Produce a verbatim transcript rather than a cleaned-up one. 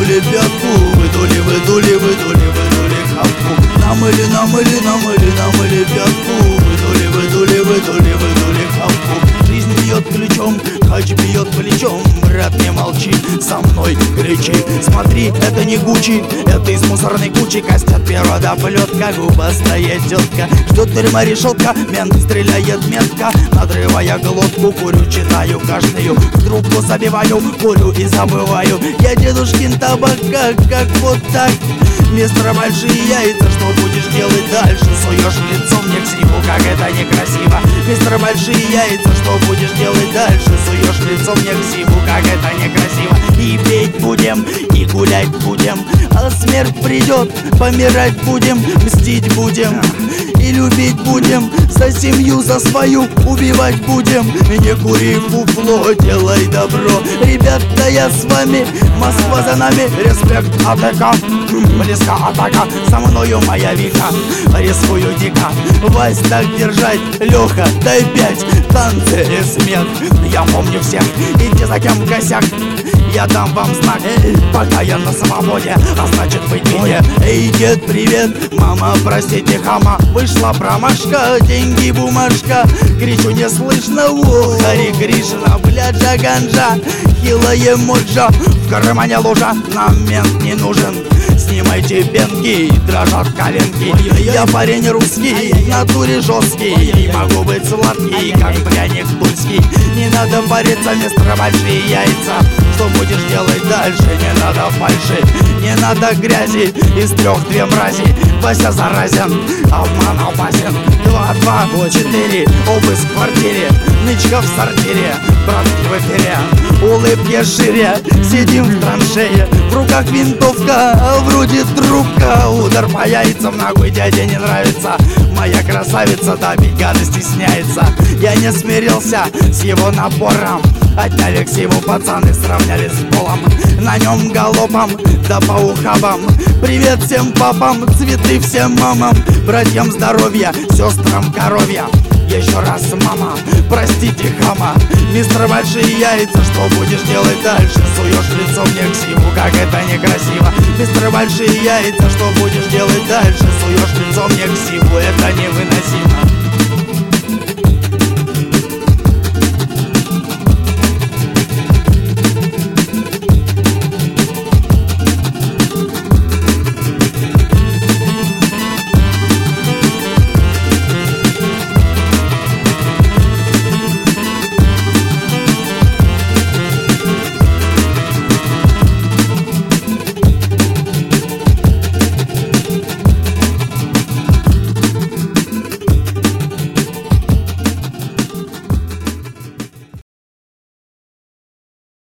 намыли пятку, выдули, выдули, выдули, выдули хапку. Намыли, намыли, намыли, намыли пятку, выдули, выдули, выдули, выдули хапку. Жизнь бьет ключом, хач бьет плечом. Брат, не молчи, со мной кричи. Смотри, это не Гуччи, это из мусорной кучи. Костят природа плетка, губастая тетка. Ждет тюрьма решетка, мент стреляет метко. Надрывая глотку, курю, читаю каждую. В трубку забиваю, курю и забываю. Я дедушкин табак, как, как вот так. Мистер большие яйца, что будешь делать дальше? Суешь лицо мне к сиву, как это некрасиво. Мистер большие яйца, что будешь делать дальше? Суешь лицо мне к сиву, как это некрасиво. И петь будем, и гулять будем, а смерть придет, помирать будем, мстить будем и любить будем. За семью, за свою убивать будем. Не кури фуфло, делай добро. Ребята, я с вами, Москва за нами. Респект, АТК, близко атака. За мною моя вика, рискую дико. Вась, так держать, Леха, дай пять. Танцы и смех, я помню всех. Иди за кем косяк, я дам вам знак. Пока я на свободе, а значит быть мне. Эй, дед, привет, мама, простите, хама. Вышла промашка, деньги, бумажка. Кричу, не слышно, о, Хари Кришна, бляджа, ганджа, хилая моджа. В кармане лужа, нам мент не нужен. Снимайте пенки, дрожат коленки. Я парень русский, в натуре жесткий. Могу быть сладкий, как пряник тульский. Не надо париться, мистер большие яйца. Что будешь делать дальше? Не надо фальши, не надо грязи. Из трех две мрази. Вася заразен, обман опасен. Два, два, четыре, обыск в квартире. Нычка в сортире, братки в эфире. Улыбки шире, сидим в траншее. В руках винтовка, а вроде трубка. Удар по яйцам, ногой дяде не нравится. Моя красавица, да, бить гада стесняется. Я не смирился с его напором. Отняли ксиву пацаны, сравняли с полом. На нем галопом, да по ухабам. Привет всем папам, цветы всем мамам. Братьям здоровья, сестрам коровья. Еще раз, мама, простите, хама. Мистер большие яйца, что будешь делать дальше? Суешь лицо мне к сиву, как это некрасиво. Мистер большие яйца, что будешь делать дальше? Суешь лицо мне к сиву, это невыносимо.